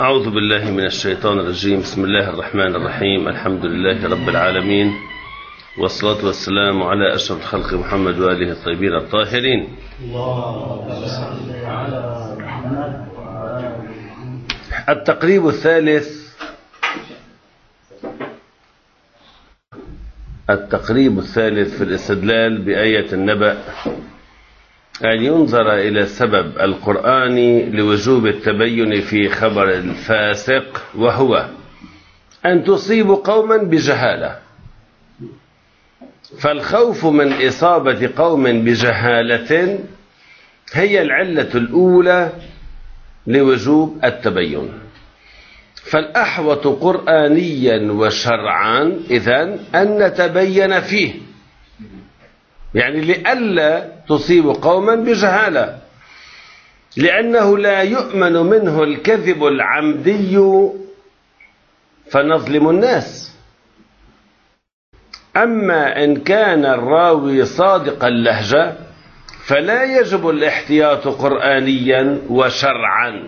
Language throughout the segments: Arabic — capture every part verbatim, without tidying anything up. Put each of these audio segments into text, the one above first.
أعوذ بالله من الشيطان الرجيم. بسم الله الرحمن الرحيم. الحمد لله رب العالمين، والصلاة والسلام على أشرف الخلق محمد وآله الطيبين الطاهرين. التقريب الثالث التقريب الثالث في الاستدلال بآية النبأ أن ينظر إلى السبب القرآني لوجوب التبين في خبر الفاسق، وهو أن تصيب قوما بجهالة، فالخوف من إصابة قوم بجهالة هي العلة الأولى لوجوب التبين، فالأحوط قرآنيا وشرعا إذن أن نتبين فيه، يعني لئلا تصيب قوما بجهالة، لأنه لا يؤمن منه الكذب العمدي فنظلم الناس. أما إن كان الراوي صادق اللهجة فلا يجب الاحتياط قرآنيا وشرعا.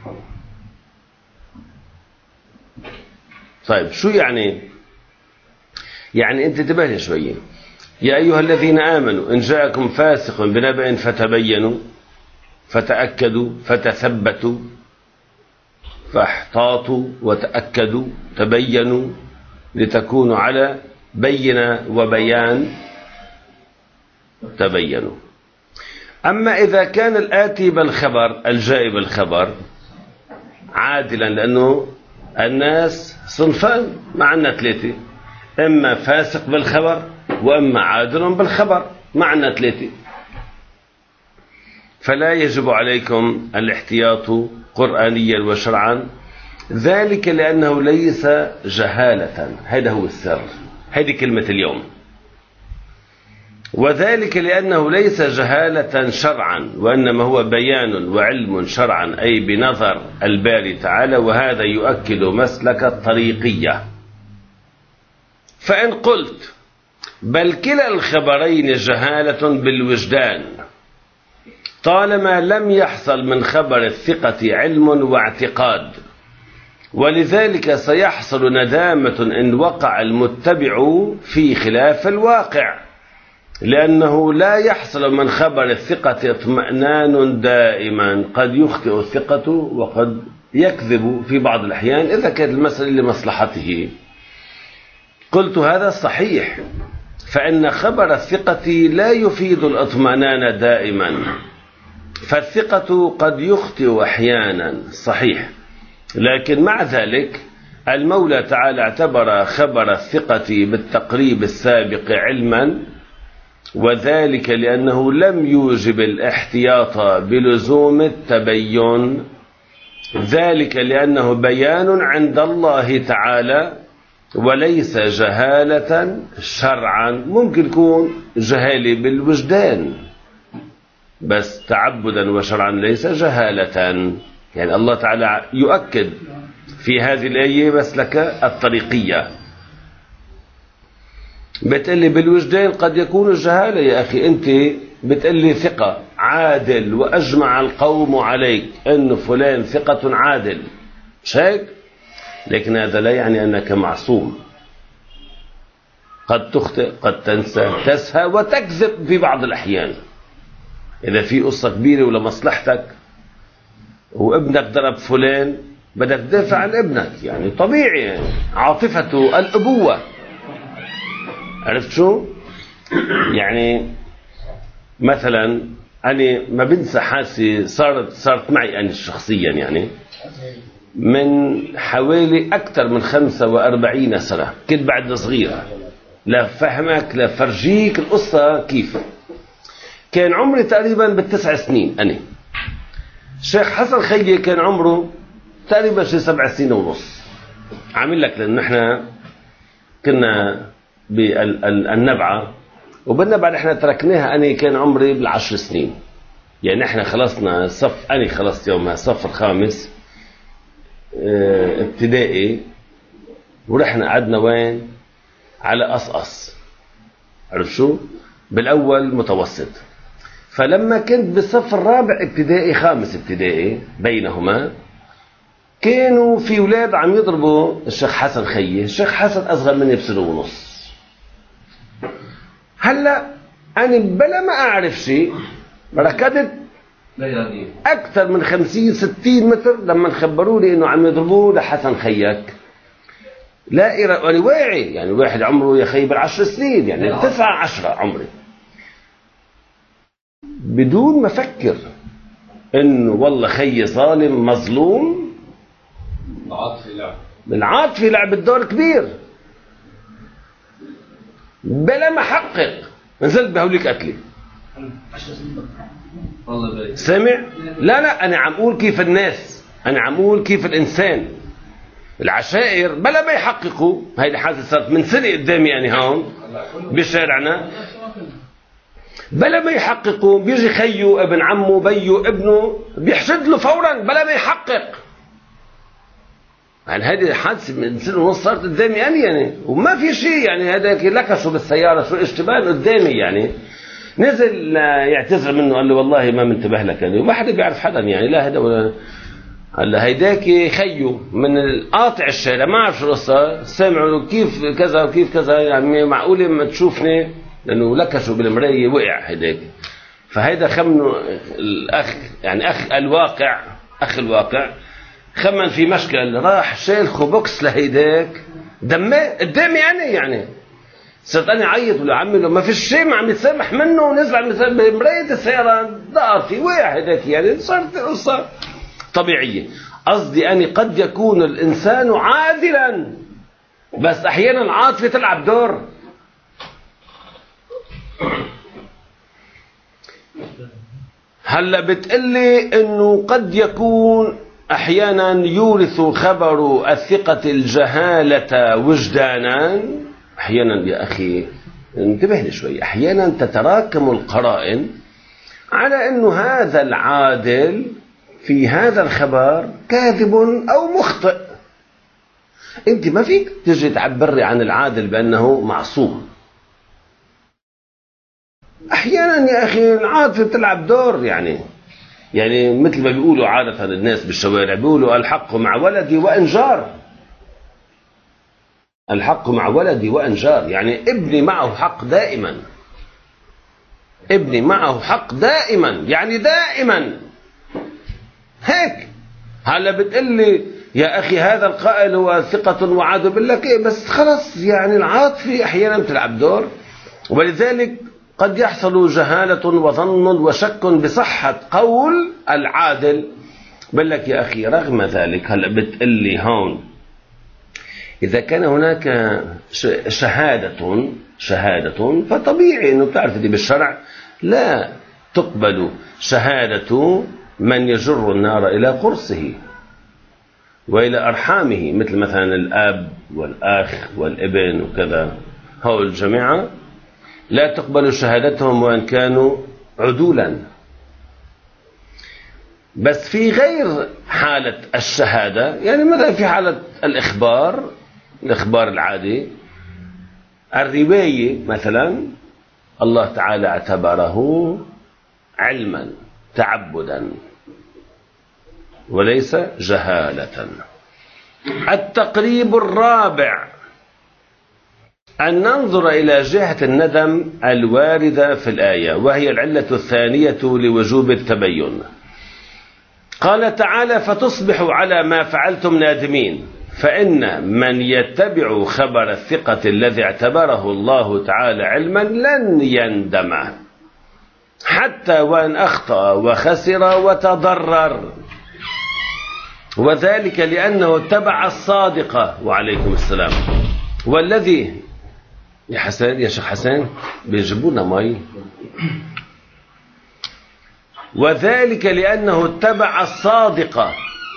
طيب شو يعني؟ يعني انت انتبه شوية. يا أيها الذين آمنوا إن جاءكم فاسق بنبأ فتبينوا فتأكدوا فتثبتوا فاحتاطوا وتأكدوا تبينوا لتكونوا على بينة وبيان تبينوا. أما إذا كان الآتي بالخبر الجائب الخبر عادلا، لأنه الناس صنفان معنا ثلاثة، إما فاسق بالخبر وأما عادل بالخبر، معنا ثلاثة، فلا يجب عليكم الاحتياط قرآنيا وشرعا، ذلك لأنه ليس جهالة. هذا هو السر، هذه كلمة اليوم. وذلك لأنه ليس جهالة شرعا، وإنما هو بيان وعلم شرعا، أي بنظر الباري تعالى، وهذا يؤكد مسلك الطريقية. فإن قلت بل كلا الخبرين جهالة بالوجدان طالما لم يحصل من خبر الثقة علم واعتقاد، ولذلك سيحصل ندامة إن وقع المتبع في خلاف الواقع، لأنه لا يحصل من خبر الثقة اطمئنان دائما، قد يخطئ الثقة وقد يكذب في بعض الأحيان إذا كانت المسألة لمصلحته. قلت هذا صحيح، فإن خبر الثقة لا يفيد الاطمئنان دائما، فالثقة قد يخطئ أحيانا صحيح، لكن مع ذلك المولى تعالى اعتبر خبر الثقة بالتقريب السابق علما، وذلك لأنه لم يوجب الاحتياط بلزوم التبين، ذلك لأنه بيان عند الله تعالى وليس جهالة شرعا. ممكن يكون جهالة بالوجدان بس تعبدا وشرعا ليس جهالة. يعني الله تعالى يؤكد في هذه الآية مسلك الطريقية. بتقلي بالوجدان قد يكون الجهالة. يا أخي أنت بتقلي ثقة عادل وأجمع القوم عليك أن فلان ثقة عادل، مش هيك؟ لكن هذا لا يعني أنك معصوم، قد تخطئ قد تنسى تسهى وتكذب في بعض الأحيان. إذا في قصة كبيرة ولا مصلحتك وابنك ضرب فلان بدك تدافع عن ابنك، يعني طبيعي عاطفته الأبوة، عرفت شو؟ يعني مثلا أنا ما بنسى حاسي صارت صارت معي أنا شخصيا، يعني من حوالي أكثر من خمسة وأربعين سنة، كنت بعد صغير، لا فهمك لا فرجيك القصة كيف. كان عمري تقريبا بالتسع سنين، أنا الشيخ حسن خيي كان عمره تقريبا شي سبع سنين ونص، عامل لك، لأن احنا كنا بالنبعة، وبالنبعة احنا تركناها، أنا كان عمري بالعشر سنين، يعني احنا خلصنا صف، أنا خلصت يومها صف الخامس اه ابتدائي، ورحنا قعدنا وين؟ على قصقص، عرف شو؟ بالأول متوسط. فلما كنت بالصف الرابع ابتدائي خامس ابتدائي بينهما كانوا في أولاد عم يضربوا الشيخ حسن خيه. الشيخ حسن أصغر مني بسنة ونص. هلا أنا بلا ما أعرف شيء ركضت أكثر من خمسين ستين متر لما خبروني إنه عم يضربوه لحسن خيك. لا إرا أنا واعي، يعني واحد عمره يا خي بالعشر سنين، يعني تسعة عشرة عمري، بدون ما أفكر إنه والله خي ظالم مظلوم. العاطفة لعب العاطفة لعبت دور كبير. بلا ما أحقق نزلت بهوليك قتلي. سمع؟ لا لا أنا عم أقول كيف الناس، أنا عم أقول كيف الإنسان. العشائر بلا ما يحققوا، هيدي الحادثة صارت من سنة قدامي أنا هون بشارعنا، بلا ما يحققوا بيجي خيو ابن عمه بيو ابنه بيحشد له فورا بلا ما يحقق. يعني هذه الحادثة من سنة ونص صارت قدامي أنا يعني، وما في شيء يعني. هذاك لكسوا بالسيارة شو اشتباه قدامي يعني. نزل يعتذر منه قال له والله ما منتبه لك يعني، وما حدا بيعرف حدا يعني، لا هذا ولا هلا. هيداك خيو من القاطع الشارع ما اعرف شو القصه، سمعوا كيف كذا وكيف كذا يعني، معقوله ما تشوفني لانه لكسوا بالمرايه وقع هيداك. فهيدا خمنه الاخ يعني اخ الواقع، اخ الواقع خمن في مشكل، راح شال خوبوكس لهيداك دمه قدامي انا يعني. صرت انا عيط له عمي له ما في شيء، ما عم يتسامح منه، ونزل عم بمرايه السياره دار في وقع هيداك يعني. صارت قصه طبيعيه. قصدي اني قد يكون الانسان عادلا بس احيانا العاطفه تلعب دور. هلا بتقلي انه قد يكون احيانا يورث خبر الثقة الجهالة وجدانا. احيانا يا اخي انتبه لي شوي، احيانا تتراكم القرائن على انه هذا العادل في هذا الخبر كاذب او مخطئ. انت ما فيك تجي تعبري عن العادل بانه معصوم. احيانا يا اخي العاطفه بتلعب دور يعني. يعني مثل ما بيقولوا عادة الناس بالشوارع، بيقولوا الحق مع ولدي وإن جار. الحق مع ولدي وإن جار، يعني ابني معه حق دائما، ابني معه حق دائما، يعني دائما هيك. هلا بتقلي يا أخي هذا القائل هو ثقة وعادل، بقول لك إيه بس خلص يعني العاطفة أحيانا بتلعب دور. ولذلك قد يحصل جهالة وظن وشك بصحة قول العادل. بقول لك يا أخي رغم ذلك هلا بتقلي هون إذا كان هناك شهادة شهادة فطبيعي إنه بتعرف دي بالشرع لا تقبل شهادة من يجر النار إلى قرصه وإلى أرحامه، مثل مثلا الأب والأخ والابن وكذا. هؤلاء الجماعة لا تقبل شهادتهم وإن كانوا عدولا. بس في غير حالة الشهادة، يعني مثلا في حالة الإخبار، الإخبار العادي، الرواية مثلا، الله تعالى اعتبره علما تعبدا وليس جهالة. التقريب الرابع أن ننظر إلى جهة الندم الواردة في الآية، وهي العلة الثانية لوجوب التبين. قال تعالى فتصبحوا على ما فعلتم نادمين، فإن من يتبع خبر الثقة الذي اعتبره الله تعالى علما لن يندم حتى وإن أخطأ وخسر وتضرر، وذلك لأنه اتبع الصادق. وعليكم السلام. والذي يا حسن يا شيخ حسن بيجيبونا مي. وذلك لأنه اتبع الصادق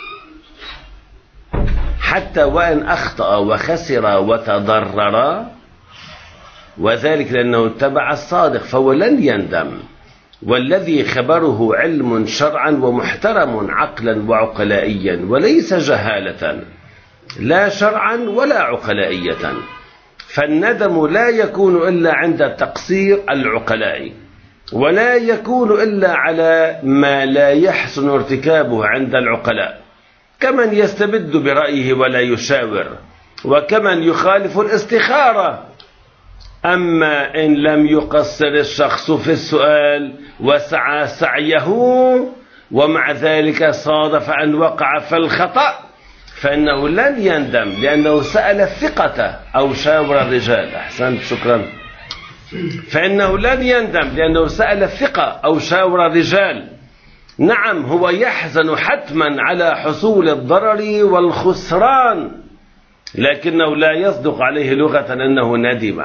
حتى وإن أخطأ وخسر وتضرر، وذلك لأنه اتبع الصادق فهو لن يندم. والذي خبره علم شرعا ومحترم عقلا وعقلائيا وليس جهالة لا شرعا ولا عقلائية. فالندم لا يكون إلا عند تقصير العقلاء، ولا يكون إلا على ما لا يحسن ارتكابه عند العقلاء. كمن يستبد برأيه ولا يشاور، وكمن يخالف الاستخارة. أما إن لم يقصر الشخص في السؤال وسعى سعيه ومع ذلك صادف أن وقع في الخطأ فإنه لن يندم، لأنه سأل الثقة أو شاور الرجال. أحسنت، شكرا. فإنه لن يندم لأنه سأل الثقة أو شاور الرجال. نعم، هو يحزن حتما على حصول الضرر والخسران، لكنه لا يصدق عليه لغة أنه ندم.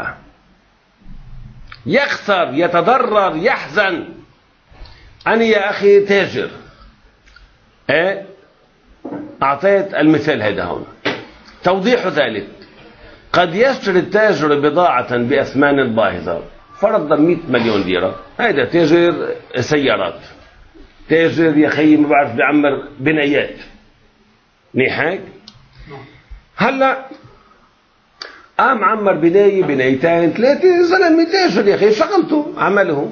يخسر، يتضرر، يحزن. أنا يا أخي تاجر، إيه؟ أعطيت المثال هذا هون. توضيح ذلك: قد يشتري التاجر بضاعة بأثمان باهظة، فرضا مئة مليون ليرة. هذا تاجر سيارات، تاجر يا خيي ما بعرف بيعمر بنايات، نيحك. هلا قام عمر بناية بنايتين ثلاثة، زلمة تاجر يا أخي، شغلته عمله،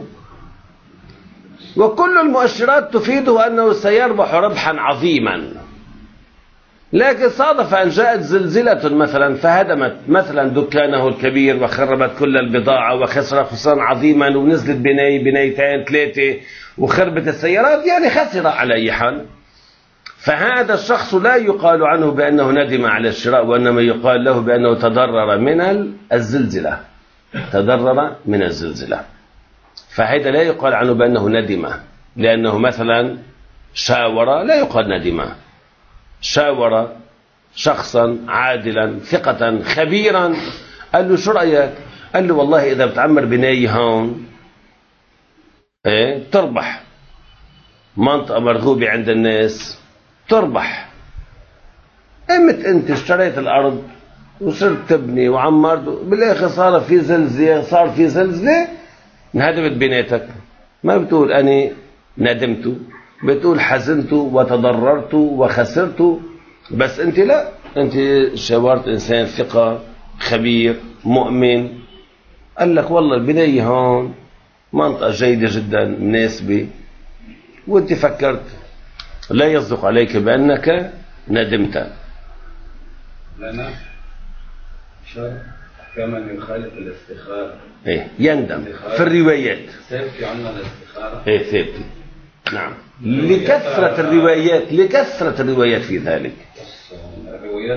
وكل المؤشرات تفيده أنه سيربح ربحا عظيما. لكن صادف أن جاءت زلزلة مثلا فهدمت مثلا دكانه الكبير وخربت كل البضاعة وخسر خسران عظيما، ونزلت بناية بنايتين ثلاثة وخربت السيارات، يعني خسر على أي حال. فهذا الشخص لا يقال عنه بأنه ندم على الشراء، وإنما يقال له بأنه تضرر من الزلزلة، تضرر من الزلزلة. فهذا لا يقال عنه بأنه ندم، لأنه مثلا شاور، لا يقال ندم. شاور شخصا عادلا ثقة خبيرا، قال له شو رأيك؟ قال له والله إذا بتعمر بناية هون إيه تربح، منطقة مرغوبة عند الناس تربح. قمت أنت اشتريت الأرض وصرت تبني وعمرت، بالآخر صار في زلزلة، صار في زلزلة انهدمت بنيتك. ما بتقول أنا ندمت، بتقول حزنت وتضررت وخسرت. بس أنت لا، أنت شاورت إنسان ثقة خبير مؤمن، قال لك والله البناية هون منطقة جيدة جدا مناسبة، وأنت فكرت. لا يصدق عليك بأنك ندمت. لنا شر كمن يخالف الاستخارة. إيه يندم في الروايات. سيبكي عنا الاستخارة. إيه سيبكي. نعم، لكثرة الروايات، لكثرة الروايات في ذلك. الروايات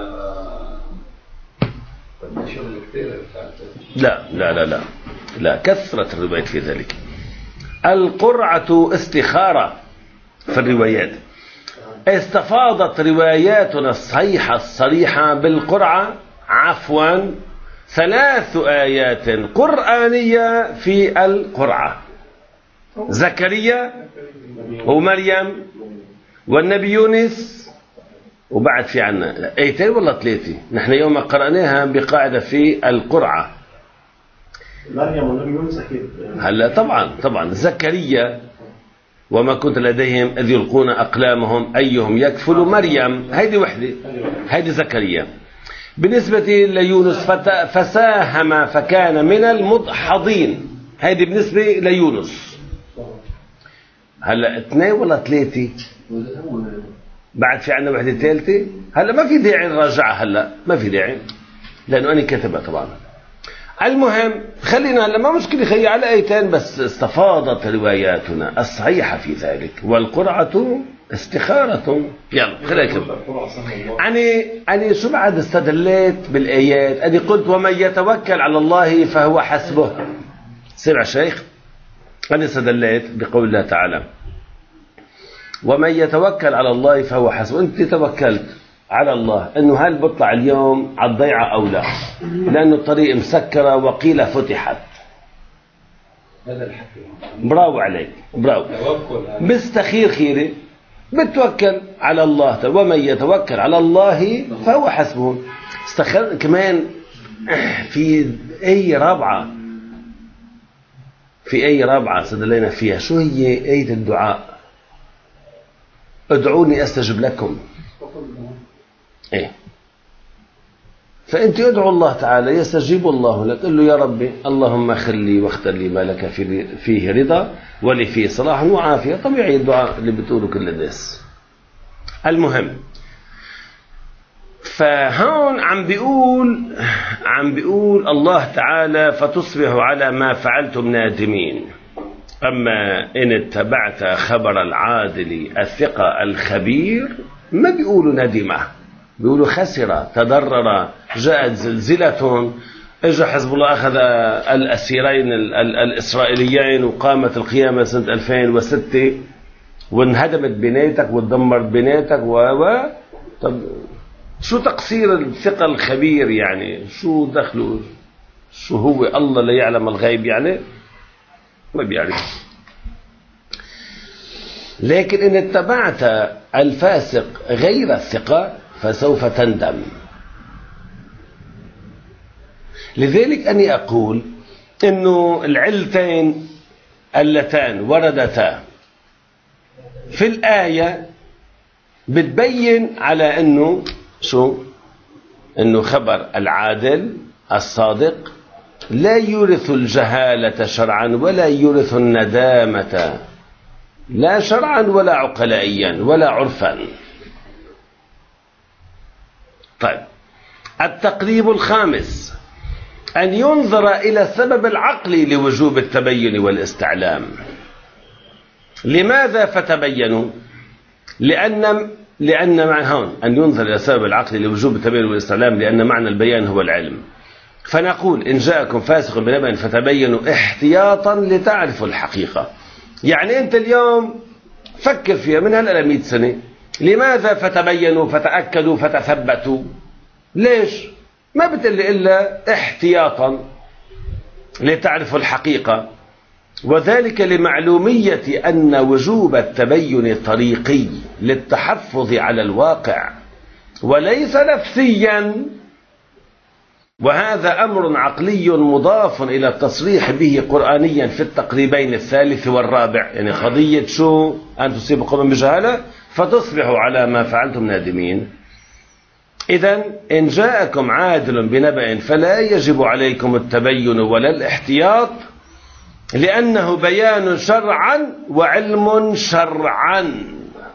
تنتشر كثير. لا لا لا لا لا كثرة الروايات في ذلك. القرعة استخارة في الروايات. استفاضت رواياتنا الصحيحة الصريحة بالقرعة عفوا ثلاث آيات قرآنية في القرعة: زكريا ومريم والنبي يونس، وبعد في عنا ايتين ولا ثلاثة نحن يوم قرأناها بقاعدة في القرعة. مريم والنبي يونس أكيد. هلا طبعا طبعا زكريا وما كنت لديهم إذ يلقون أقلامهم أيهم يكفل مريم، هيدي وحدة، هيدي زكريا. بالنسبة ليونس فساهم فكان من المدحضين، هيدي بالنسبة ليونس. هلا اثنين ولا ثلاثة؟ بعد في عنا وحدة ثالثة. هلا ما في داعي نراجعها، هلا ما في داعي لأنه أنا كاتبها طبعا. المهم خلينا هلا ما مشكلة خي على ايتين بس. استفاضت رواياتنا الصحيحة في ذلك، والقرعة استخارة. يلا خلينا نكمل. أنا أنا شو بعد استدليت بالآيات؟ أنا قلت ومن يتوكل على الله فهو حسبه. سمع شيخ، أنا استدليت بقول الله تعالى ومن يتوكل على الله فهو حسبه. أنت توكلت على الله انه هل بطلع اليوم على الضيعة او لا، لانه الطريق مسكرة وقيل فتحت. هذا الحكي. براو عليك، براو. بستخير خيري، بتوكل على الله. ومن يتوكل على الله فهو حسبه. استخر كمان في اي رابعة، في اي رابعة استدلينا فيها. شو هي اية الدعاء؟ ادعوني استجب لكم. ايه فانت ادعو الله تعالى يستجيب الله لك. قل له يا ربي اللهم اخر لي واختر لي ما لك فيه رضا ولي فيه صلاح وعافيه. طبيعي الدعاء اللي بتقوله كل الناس. المهم فهون عم بيقول عم بيقول الله تعالى فتصبحوا على ما فعلتم نادمين. أما إن اتبعت خبر العادل الثقة الخبير ما بيقولوا ندمة، بيقولوا خسر تضرر، جاءت زلزلة، اجى حزب الله أخذ الأسيرين الإسرائيليين وقامت القيامة سنة ألفين وستة وانهدمت بنيتك وتدمرت بنيتك و و طب شو تقصير الثقة الخبير يعني؟ شو دخله؟ شو هو الله لا يعلم الغيب يعني؟ ما بيعرف. لكن إن اتبعت الفاسق غير الثقة فسوف تندم. لذلك أني أقول إنه العلتين اللتان وردتا في الآية بتبين على إنه شو؟ إنه خبر العادل الصادق لا يورث الجهالة شرعا ولا يورث الندامة لا شرعا ولا عقلائيا ولا عرفا. طيب، التقريب الخامس أن ينظر إلى السبب العقلي لوجوب التبين والاستعلام. لماذا فتبينوا؟ لأن لأن مع هون أن ينظر إلى السبب العقلي لوجوب التبين والاستعلام لأن معنى البيان هو العلم. فنقول إن جاءكم فاسق بنبأ فتبينوا احتياطا لتعرفوا الحقيقة. يعني أنت اليوم فكر فيها من هلأ مئة سنة، لماذا فتبينوا فتأكدوا فتثبتوا؟ ليش؟ ما بتقول إلا احتياطا لتعرفوا الحقيقة، وذلك لمعلومية أن وجوب التبين طريقي للتحفظ على الواقع وليس نفسيا، وهذا أمر عقلي مضاف إلى التصريح به قرآنيا في التقريبين الثالث والرابع. يعني قضية شو؟ أن تصيبوا قوما بجهالة فتصبحوا على ما فعلتم نادمين. إذن إن جاءكم عادل بنبأ فلا يجب عليكم التبين ولا الاحتياط لأنه بيان شرعا وعلم شرعا،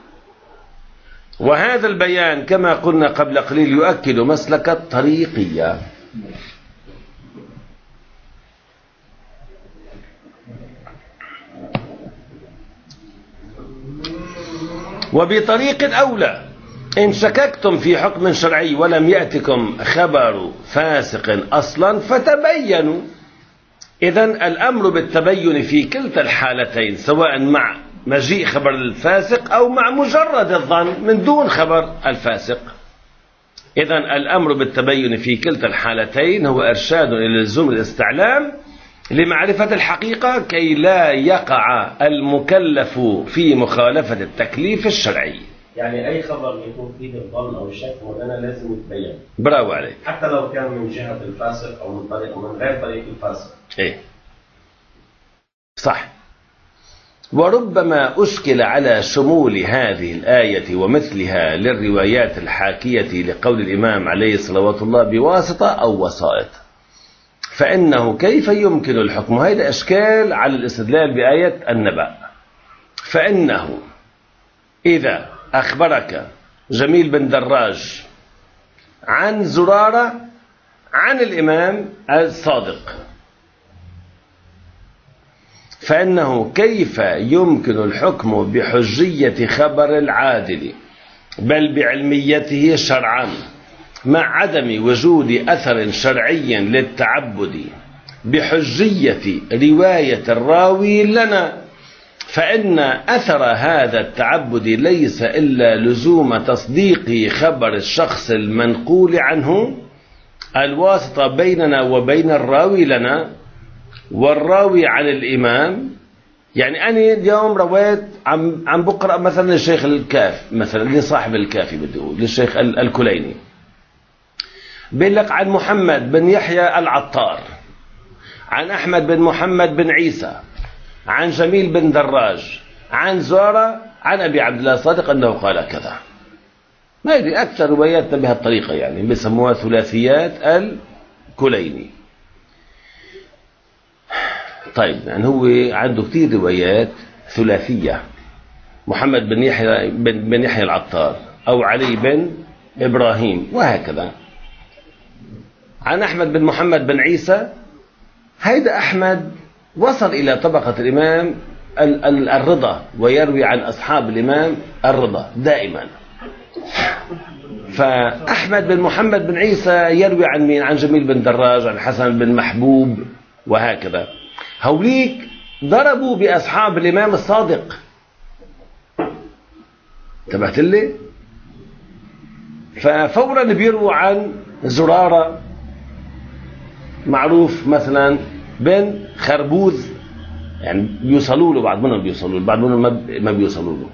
وهذا البيان كما قلنا قبل قليل يؤكد مسلك الطريقية. وبطريق أولى إن شككتم في حكم شرعي ولم يأتكم خبر فاسق أصلا فتبينوا. إذن الأمر بالتبين في كلتا الحالتين سواء مع مجيء خبر الفاسق أو مع مجرد الظن من دون خبر الفاسق. إذن الأمر بالتبين في كلتا الحالتين هو إرشاد إلى لزوم الاستعلام لمعرفة الحقيقة كي لا يقع المكلف في مخالفة التكليف الشرعي. يعني أي خبر يكون فيه الظن أو الشك مولانا لازم يتبين. برافو عليك. حتى لو كان من جهة الفاسق أو من طريق من غير طريق الفاسق. إيه صح. وربما أشكل على شمول هذه الآية ومثلها للروايات الحاكية لقول الإمام عليه صلوات الله بواسطة أو وسائط، فإنه كيف يمكن الحكم؟ هذا إشكال على الاستدلال بآية النبأ. فإنه إذا أخبرك جميل بن دراج عن زرارة عن الإمام الصادق، فإنه كيف يمكن الحكم بحجية خبر العادل بل بعلميته شرعا مع عدم وجود أثر شرعي للتعبد بحجية رواية الراوي لنا؟ فإن أثر هذا التعبد ليس إلا لزوم تصديق خبر الشخص المنقول عنه، الواسطة بيننا وبين الراوي لنا والراوي عن الإمام. يعني أنا اليوم رويت عم عم بقرأ مثلا للشيخ الكاف مثلا لصاحب الكافي بدي أقول للشيخ الكليني، بيقول لك عن محمد بن يحيى العطار عن أحمد بن محمد بن عيسى عن جميل بن دراج عن زارة عن أبي عبد الله الصادق أنه قال كذا. ما يدري أكثر رواياتنا بهالطريقة يعني بيسموها ثلاثيات الكليني. طيب يعني هو عنده كثير روايات ثلاثية، محمد بن يحيى بن, بن يحيى العطار أو علي بن إبراهيم وهكذا. عن أحمد بن محمد بن عيسى، هيدا أحمد وصل إلى طبقة الإمام الرضا، ويروي عن أصحاب الإمام الرضا دائما. فأحمد بن محمد بن عيسى يروي عن مين؟ عن جميل بن دراج، عن حسن بن محبوب وهكذا. هوليك ضربوا بأصحاب الإمام الصادق. انتبهت لي؟ ففورا بيرووا عن زرارة معروف مثلا بن خربوذ، يعني بيوصلوا له، بعض منهم بيوصلوا له، بعض منهم ما بيوصلوا له.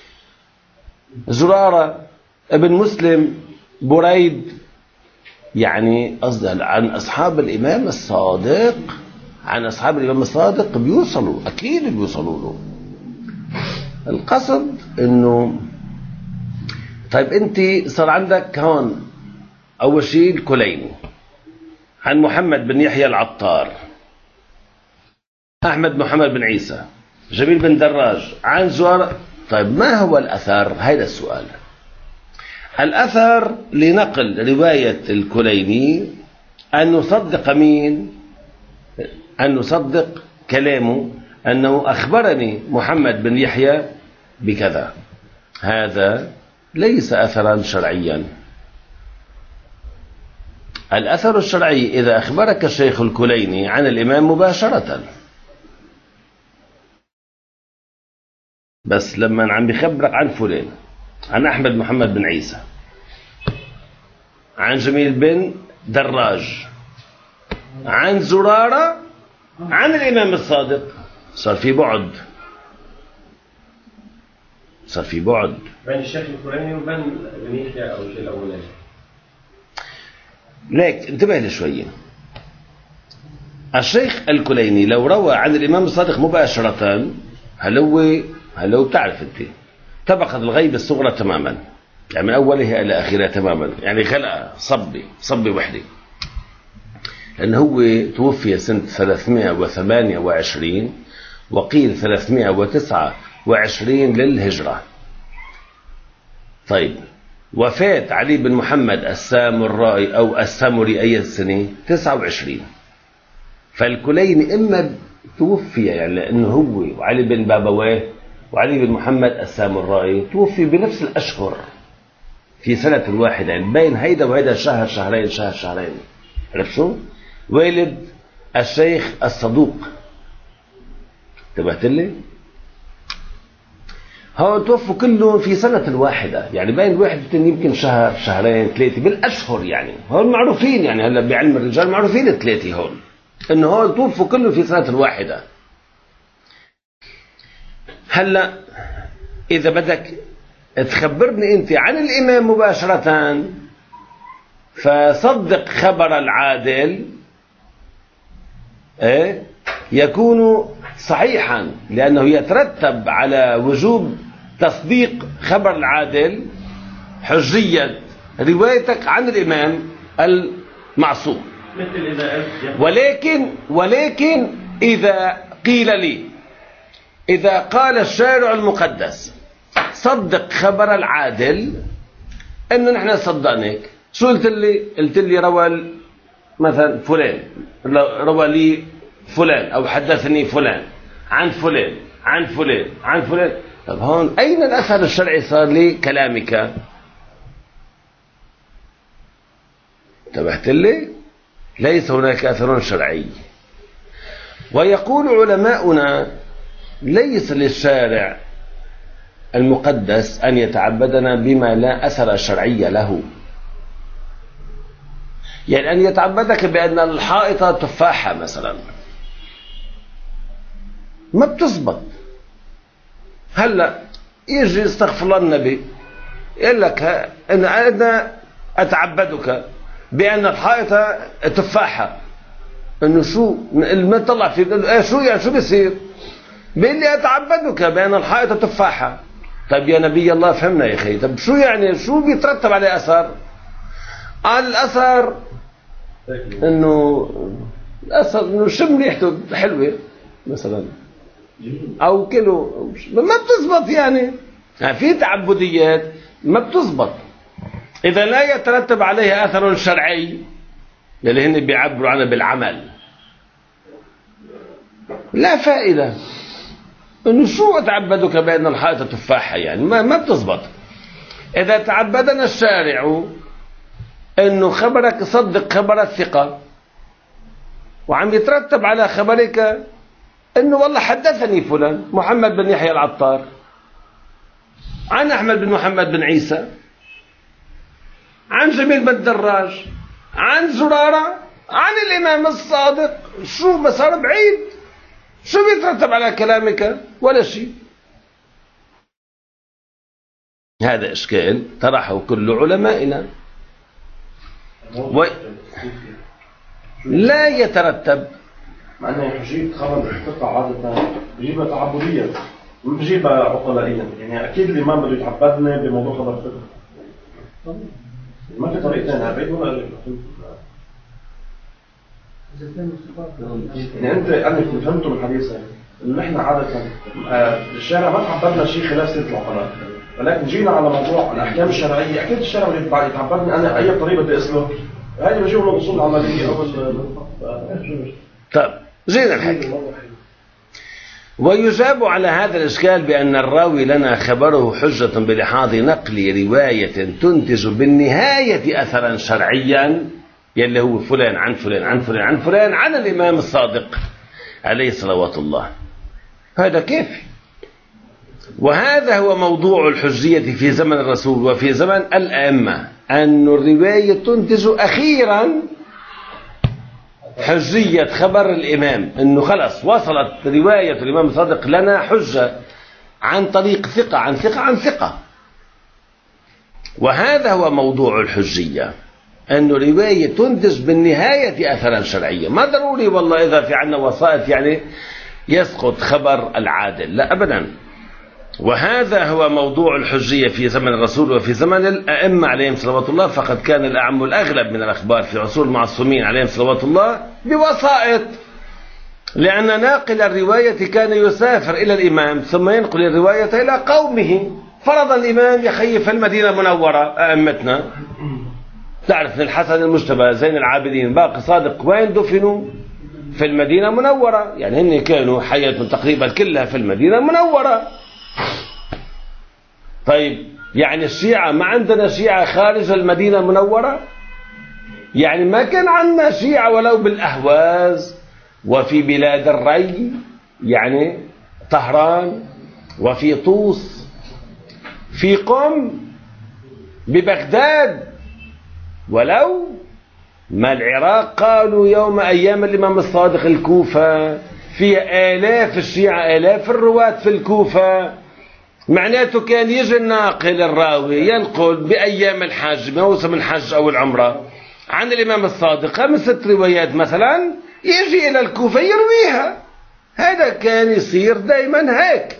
زرارة ابن مسلم بريد، يعني قصدي عن أصحاب الإمام الصادق، عن أصحاب الإمام الصادق بيوصلوا، أكيد بيوصلوا له. القصد إنه طيب أنت صار عندك هون أول شيء الكليني، عن محمد بن يحيى العطار، أحمد محمد بن عيسى، جميل بن دراج، عن زوار. طيب ما هو الأثر؟ هذا السؤال. الأثر لنقل رواية الكليني أن نصدق مين؟ أن نصدق كلامه أنه أخبرني محمد بن يحيى بكذا. هذا ليس أثرا شرعيا. الأثر الشرعي إذا أخبرك الشيخ الكليني عن الإمام مباشرة، بس لما عم بيخبرك عن فلان، عن أحمد محمد بن عيسى، عن جميل بن دراج، عن زرارة، عن الإمام الصادق، صار في بعد، صار في بعد بين الشيخ الفلاني وبين بن يحيى أو الشيء الأولاني. ليك انتبه لي شوية. الشيخ الكليني لو روى عن الإمام الصادق مباشرة، هل هو هل هو بتعرف أنت طبقة الغيب الصغرى تماما، يعني من أولها إلى آخرها تماما، يعني خلقها صبي صبي وحدي، لأنه هو توفي سنة ثلاثمائة وثمانية وعشرين، وقيل ثلاثمائة وتسعة وعشرين للهجرة. طيب وفاة علي بن محمد السامرائي أو السامري أي السنة؟ تسعة وعشرين. فالكليني إما توفي، يعني لأنه هو وعلي بن بابويه وعلي بن محمد السامرائي توفي بنفس الأشهر في سنة واحدة، يعني بين هيدا وهيدا شهر شهرين شهر شهرين. عرفت شو؟ والد الشيخ الصدوق. انتبهت لي؟ هو توفوا كلهم في سنة واحدة، يعني بين واحد والثاني يمكن شهر شهرين ثلاثة بالأشهر، يعني هون معروفين، يعني هلا بعلم الرجال معروفين الثلاثة هون، إنه هون توفوا كلهم في سنة واحدة. هلا إذا بدك تخبرني أنت عن الإمام مباشرة، فصدق خبر العادل إيه يكون صحيحا، لأنه يترتب على وجوب تصديق خبر العادل حجية روايتك عن الإمام المعصوم. ولكن ولكن إذا قيل لي، إذا قال الشارع المقدس صدق خبر العادل، إنه نحن صدقناك. شو قلت لي؟ قلت لي روى مثلا فلان، روى لي فلان أو حدثني فلان عن فلان عن فلان عن فلان. طب هون أين الأثر الشرعي صار لكلامك؟ انتبهت لي؟ ليس هناك أثر شرعي. ويقول علماؤنا ليس للشارع المقدس أن يتعبدنا بما لا أثر شرعي له، يعني أن يتعبدك بأن الحائط تفاحة مثلا، ما بتزبط. هلا يجي استغفر الله النبي يقول لك إن أنا أتعبدك بأن الحائط تفاحة، إنه شو ما طلع في إيه شو يعني شو بيصير؟ بيقول لي أتعبدك بأن الحائط تفاحة. طيب يا نبي الله فهمنا يا أخي، طب شو يعني شو بيترتب عليه أثر؟ قال الأثر إنه الأثر إنه شم ريحته حلوة مثلا، أو كيلو ما بتزبط، يعني. يعني في تعبديات ما بتزبط. إذا لا يترتب عليها أثر شرعي اللي هن بيعبروا عنه بالعمل، لا فائدة. إنه شو تعبدك بأن الحائط تفاحة؟ يعني ما ما بتزبط. إذا تعبدنا الشارع إنه خبرك صدق خبر الثقة، وعم يترتب على خبرك إنه والله حدثني فلان محمد بن يحيى العطار عن أحمد بن محمد بن عيسى عن جميل بن دراج عن زرارة عن الإمام الصادق، شو ما صار بعيد؟ شو بيترتب على كلامك؟ ولا شيء. هذا إشكال طرحه كل علمائنا. و... لا يترتب، مع أنه يجيب خبر الثقة عادة بيجيبها تعبدية، ما بيجيبها عقلائيا. يعني أكيد الإمام بده يتعبدنا بموضوع خبر الثقة. ما في طريقتين، هذا ولا يعني أنت أنا كنت فهمته من حديثك إنه نحن عادة الشارع ما تعبدنا شيء خلاف سنة العقلاء، ولكن جينا على موضوع الأحكام الشرعية. أكيد الشارع بده يتعبدني أنا أي طريقة بدي أسلك، هذه بجيب من الأصول العملية أو طيب زين الحكي. ويجاب على هذا الإشكال بأن الراوي لنا خبره حجة بلحاظ نقل رواية تنتج بالنهاية أثرا شرعيا يلي هو فلان عن فلان عن فلان عن فلان عن الإمام الصادق عليه صلوات الله. هذا كيف؟ وهذا هو موضوع الحجية في زمن الرسول وفي زمن الأئمة، أن الرواية تنتج أخيرا حجية خبر الإمام، أنه خلص وصلت رواية الإمام الصادق لنا حجة عن طريق ثقة عن ثقة عن ثقة. وهذا هو موضوع الحجية، أن رواية تنتج بالنهاية أثرا شرعيا. ما ضروري والله إذا في عنا وسائط يعني يسقط خبر العادل، لا أبدا. وهذا هو موضوع الحجية في زمن الرسول وفي زمن الأئمة عليهم صلوات الله، فقد كان الأعم الأغلب من الأخبار في عصور المعصومين عليهم صلوات الله بوسائط، لأن ناقل الرواية كان يسافر إلى الإمام ثم ينقل الرواية إلى قومه. فرض الإمام يخيف في المدينة المنورة، أئمتنا تعرف الحسن المجتبى زين العابدين باقي صادق وين دفنوا؟ في المدينة المنورة. يعني هن كانوا حياتهم تقريبا كلها في المدينة المنورة. طيب يعني الشيعة ما عندنا شيعة خارج المدينة المنورة؟ يعني ما كان عندنا شيعة ولو بالأهواز وفي بلاد الري، يعني طهران وفي طوس في قم ببغداد، ولو ما العراق قالوا يوم أيام الإمام الصادق الكوفة في آلاف الشيعة آلاف الرواة في الكوفة. معناته كان يجي الناقل الراوي ينقل بأيام الحج موسم الحج أو العمرة عن الإمام الصادق خمس ست روايات مثلا، يجي إلى الكوفة يرويها. هذا كان يصير دائما هيك.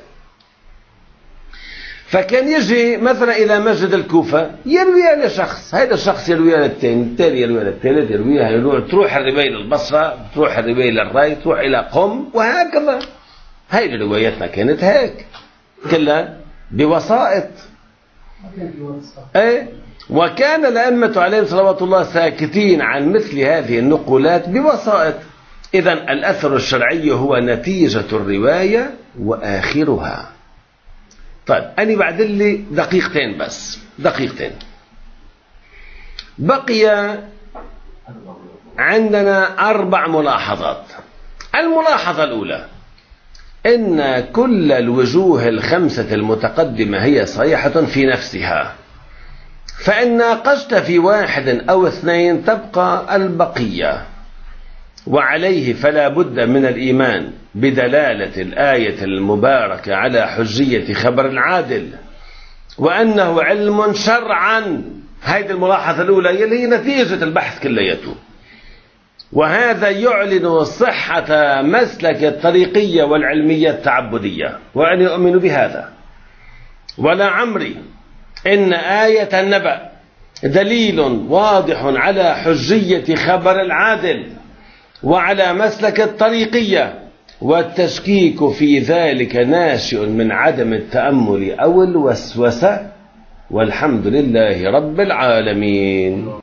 فكان يجي مثلا إلى مسجد الكوفة يرويها لشخص، هذا الشخص يرويها للثاني، الثاني يرويها للثالث، يرويها يرويها تروح الرواية للبصرة، تروح الرواية للري، تروح إلى قم، وهكذا. هاي رواياتنا كانت هيك كلها بوسائط. ايه وكان الأئمة عليهم صلوات الله ساكتين عن مثل هذه النقولات بوسائط. إذن الأثر الشرعي هو نتيجة الرواية وآخرها. طيب أنا بعد لي دقيقتين بس، دقيقتين بقي عندنا أربع ملاحظات. الملاحظة الأولى إن كل الوجوه الخمسة المتقدمة هي صحيحة في نفسها، فإن ناقشت في واحد أو اثنين تبقى البقية، وعليه فلا بد من الإيمان بدلالة الآية المباركة على حجية خبر العادل، وأنه علم شرعا. هذه الملاحظة الأولى اللي هي نتيجة البحث كليته. وهذا يعلن صحة مسلك الطريقية والعلمية التعبدية، وأنا أؤمن بهذا. ولا عمري إن آية النبأ دليل واضح على حجية خبر العادل وعلى مسلك الطريقية، والتشكيك في ذلك ناشئ من عدم التأمل أو الوسوسة والحمد لله رب العالمين.